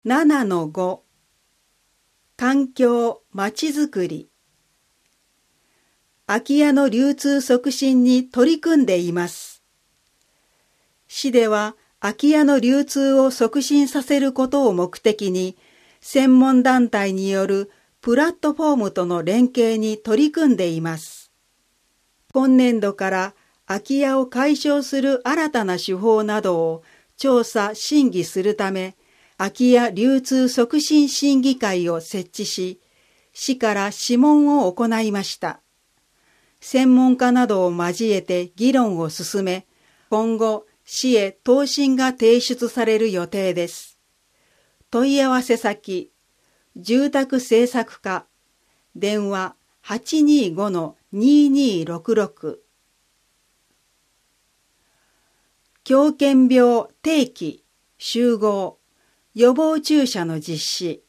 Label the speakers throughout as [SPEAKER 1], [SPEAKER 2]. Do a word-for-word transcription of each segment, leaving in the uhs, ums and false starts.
[SPEAKER 1] ななのご 環境まちづくり。空き家の流通促進に取り組んでいます。市では空き家の流通を促進させることを目的に、専門団体によるプラットフォームとの連携に取り組んでいます。今年度から空き家を解消する新たな手法などを調査・審議するため、空き家流通促進審議会を設置し、市から諮問を行いました。専門家などを交えて議論を進め、今後、市へ答申が提出される予定です。問い合わせ先、住宅政策課、電話 はちにーごのにーにーろくろく。狂犬病定期、集合、予防注射の実施。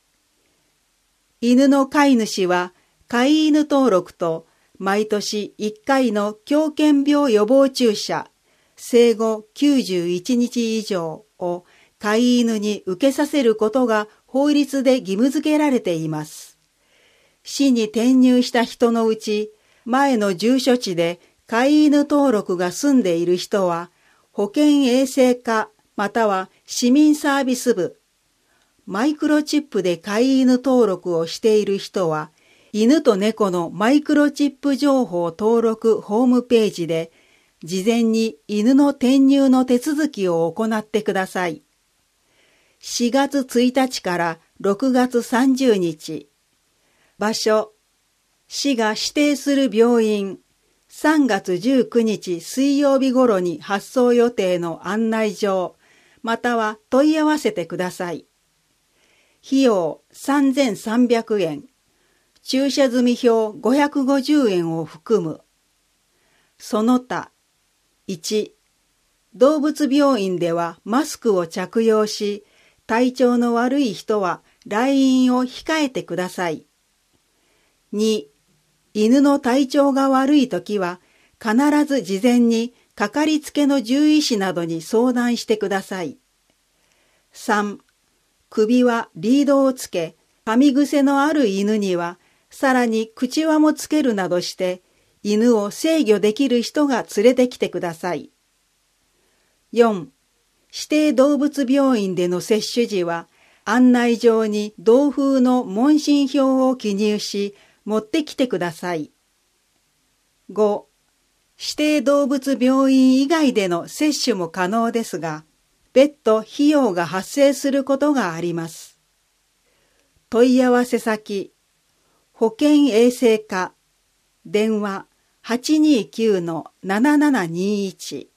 [SPEAKER 1] 犬の飼い主は飼い犬登録と毎年いっかいの狂犬病予防注射、生後きゅうじゅういちにち以上を飼い犬に受けさせることが法律で義務付けられています。市に転入した人のうち、前の住所地で飼い犬登録が済んでいる人は、保健衛生課または市民サービス部、マイクロチップで飼い犬登録をしている人は、犬と猫のマイクロチップ情報登録ホームページで、事前に犬の転入の手続きを行ってください。しがつついたちからろくがつさんじゅうにち。場所、市が指定する病院、さんがつじゅうくにち水曜日頃に発送予定の案内状、または問い合わせてください。費用さんぜんさんびゃくえん、駐車済票ごひゃくごじゅうえんを含む。その他、いち、動物病院ではマスクを着用し、体調の悪い人は来院を控えてください。に、犬の体調が悪いときは、必ず事前にかかりつけの獣医師などに相談してください。さん、首はリードをつけ、噛み癖のある犬には、さらに口輪もつけるなどして、犬を制御できる人が連れてきてください。よん、指定動物病院での接種時は、案内状に同封の問診票を記入し、持ってきてください。ご、指定動物病院以外での接種も可能ですが、別途費用が発生することがあります。問い合わせ先、保健衛生課、電話 はちにーきゅうのななななにーいち。